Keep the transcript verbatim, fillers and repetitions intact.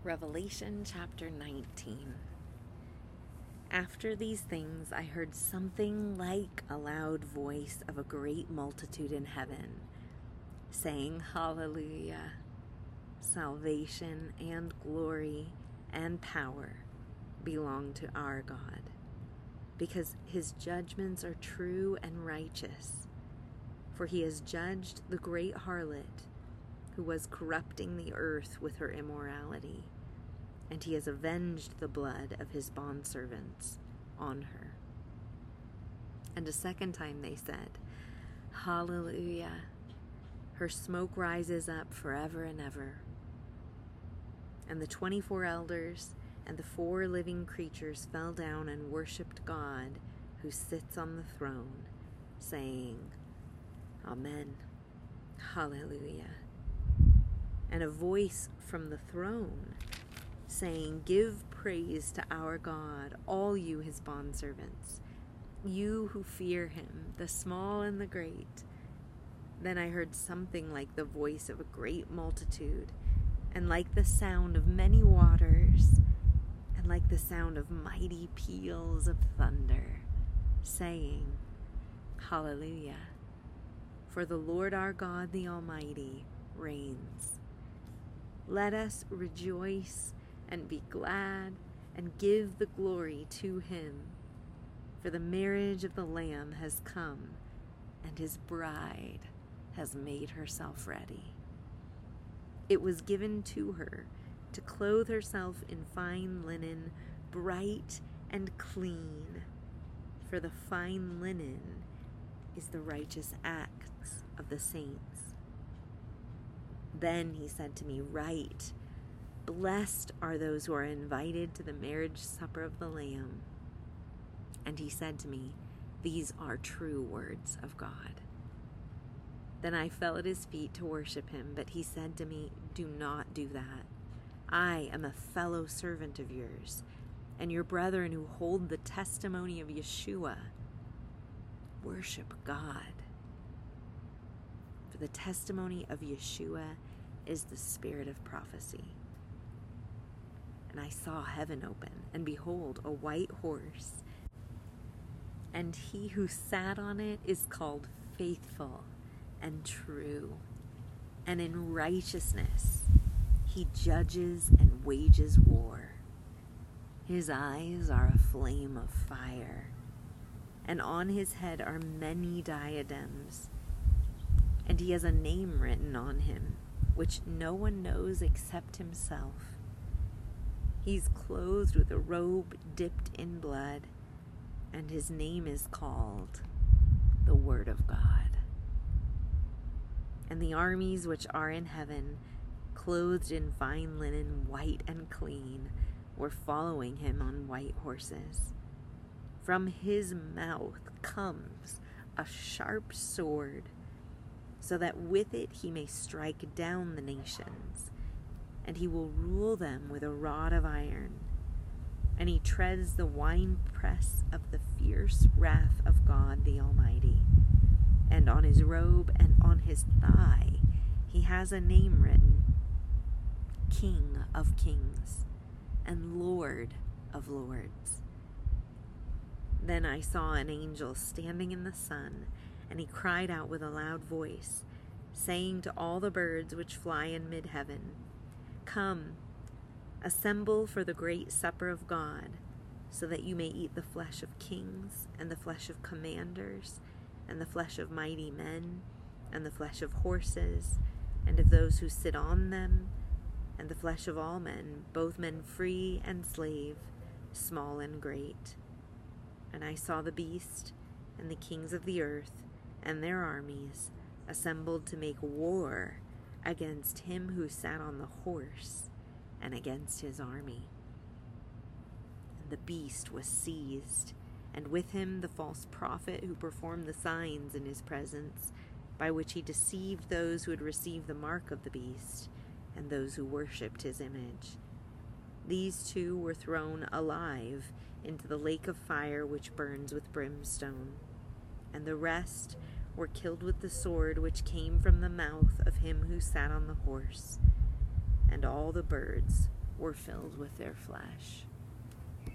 Revelation chapter nineteen. After these things I heard something like a loud voice of a great multitude in heaven, saying, Hallelujah! Salvation and glory and power belong to our God, because his judgments are true and righteous. For he has judged the great harlot, who was corrupting the earth with her immorality, and he has avenged the blood of his bondservants on her. And a second time they said, Hallelujah! Her smoke rises up forever and ever. And the twenty-four elders and the four living creatures fell down and worshipped God who sits on the throne, saying, Amen. Hallelujah. And a voice from the throne saying, Give praise to our God, all you his bondservants, you who fear him, the small and the great. Then I heard something like the voice of a great multitude, and like the sound of many waters, and like the sound of mighty peals of thunder, saying, Hallelujah! For the Lord our God, the Almighty, reigns. Let us rejoice and be glad and give the glory to him. For the marriage of the Lamb has come, and his bride has made herself ready. It was given to her to clothe herself in fine linen, bright and clean. For the fine linen is the righteous acts of the saints. Then he said to me, Write, Blessed are those who are invited to the marriage supper of the Lamb. And he said to me, These are true words of God. Then I fell at his feet to worship him, but he said to me, Do not do that. I am a fellow servant of yours, and your brethren who hold the testimony of Yeshua. Worship God. For the testimony of Yeshua is the spirit of prophecy. And I saw heaven open, and behold, a white horse. And he who sat on it is called Faithful and True. And in righteousness he judges and wages war. His eyes are a flame of fire, and on his head are many diadems. And he has a name written on him, which no one knows except himself. He's clothed with a robe dipped in blood, and his name is called the Word of God. And the armies which are in heaven, clothed in fine linen, white and clean, were following him on white horses. From his mouth comes a sharp sword, so that with it he may strike down the nations, and he will rule them with a rod of iron. And he treads the winepress of the fierce wrath of God the Almighty. And on his robe and on his thigh he has a name written, King of Kings and Lord of Lords. Then I saw an angel standing in the sun, and he cried out with a loud voice, saying to all the birds which fly in mid-heaven, Come, assemble for the great supper of God, so that you may eat the flesh of kings, and the flesh of commanders, and the flesh of mighty men, and the flesh of horses, and of those who sit on them, and the flesh of all men, both men free and slave, small and great. And I saw the beast, and the kings of the earth, and their armies, assembled to make war against him who sat on the horse, and against his army. And the beast was seized, and with him the false prophet who performed the signs in his presence, by which he deceived those who had received the mark of the beast, and those who worshipped his image. These two were thrown alive into the lake of fire which burns with brimstone, and the rest were killed with the sword which came from the mouth of him who sat on the horse. And all the birds were filled with their flesh.